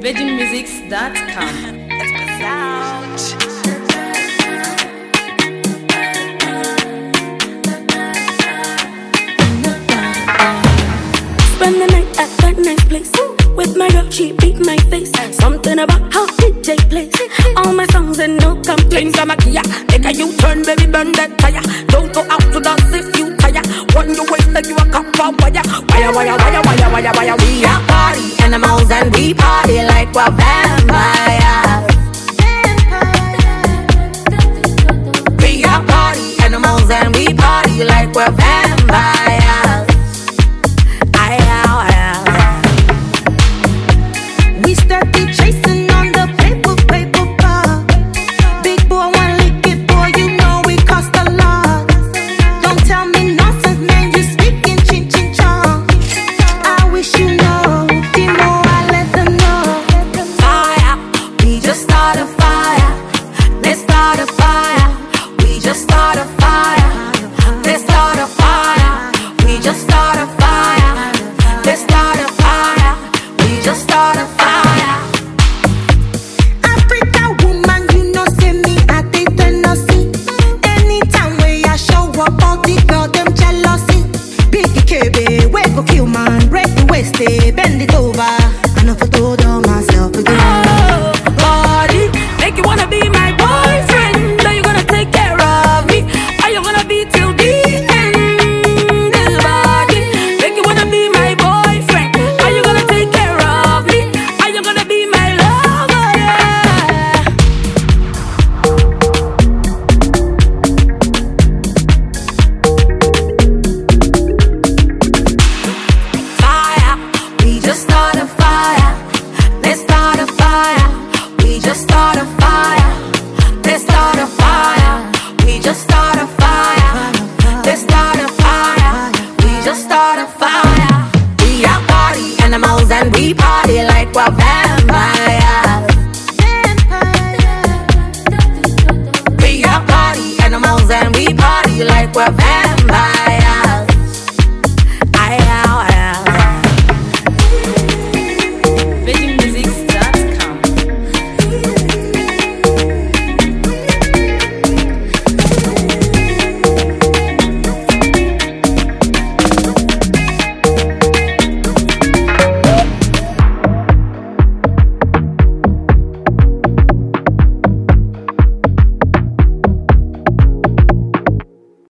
VeggieMusics.com. Let's go out. Spend the night at that nice place. With my girl, she beat my face. Something about how it take place. All my songs and no complaints. I'm a Kia, make a U-turn, baby, burn that tire. Don't go out to dance if you tire. When you waste like you a cup of wire. Wire. We are party animals and we party like we're vampires. We are party animals and we party like we're vampires. We steady chasing on the paper bar. Big boy one lick it, boy, you know it cost a lot. Don't tell me nonsense, man, you speaking chin chin chong. I wish you know, the more I let them know. Fire, we just start a fire. Let's start a fire. We just start a fire. Let's start a fire. We just start a fire. Let's start a fire. We just start a fire. Africa woman, you know, say me at the Tennessee. Anytime where I show up, all the girl them jealousy. Big KB, we go kill man, break the waist, bend it over. I know for told on myself again. Oh, body, make you wanna be my boyfriend. Are you gonna take care of me? Are you gonna be till the end? This body, make you wanna be my boyfriend. Are you gonna take care of me? Are you gonna be my lover? Yeah. Fire, we just start a fire. Let's start a fire. We just start a fire. Let's start a fire. We just start a fire. Let's start a fire. We just start a fire. We are party animals and we party like we're vampires. We are party animals and we party like we're vampires.